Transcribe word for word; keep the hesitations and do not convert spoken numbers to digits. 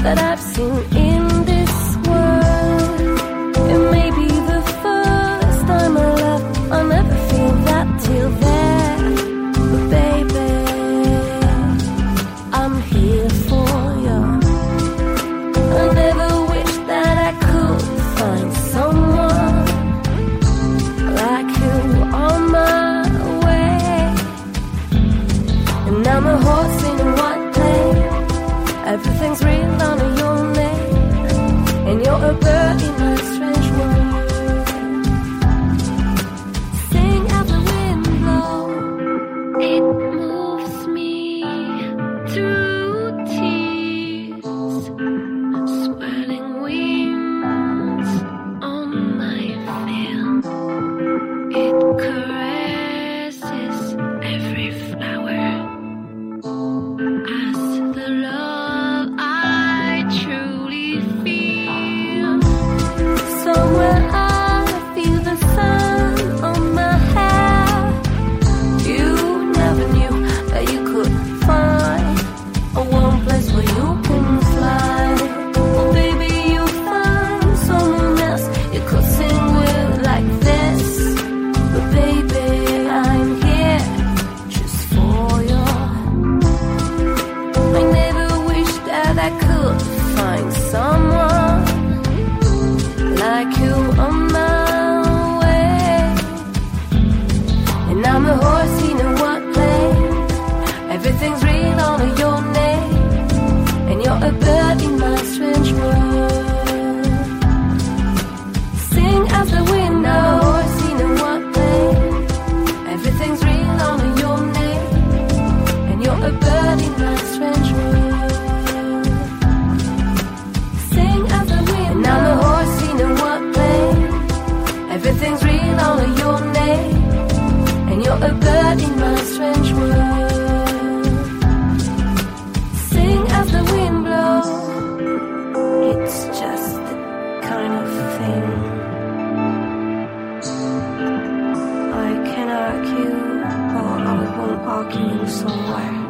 that I've seen in this world. It may be the first time I love, I'll never feel that till then. But baby, I'm here for you. I never wish that I could find someone like you on my way. And I'm a horse in a white plane. Everything's written on your name, and you're a bird in my strange world. Sing as the wind blows, it moves me through tears, swirling wings on my field. It caresses every flower as the love I truly feel. Somewhere I feel the sun on my hair. You never knew that you could find a warm place where you can fly. Oh baby, you find someone else you could sing with like this. But baby, I'm here just for you. I never wished that I could find someone like you on my way. And I'm a horse in a white plane. Everything's written on your name, and you're a bird in my strange world. Sing as the wind, a horse in a white plane. Everything's written on your name, and you're a bird in my strange world. Sing as the wind, and I'm a horse in a white plane. Everything's written on your name, and you're a bird in my strange world. Sing as the wind blows. It's just the kind of thing I can argue, or I won't argue somewhere.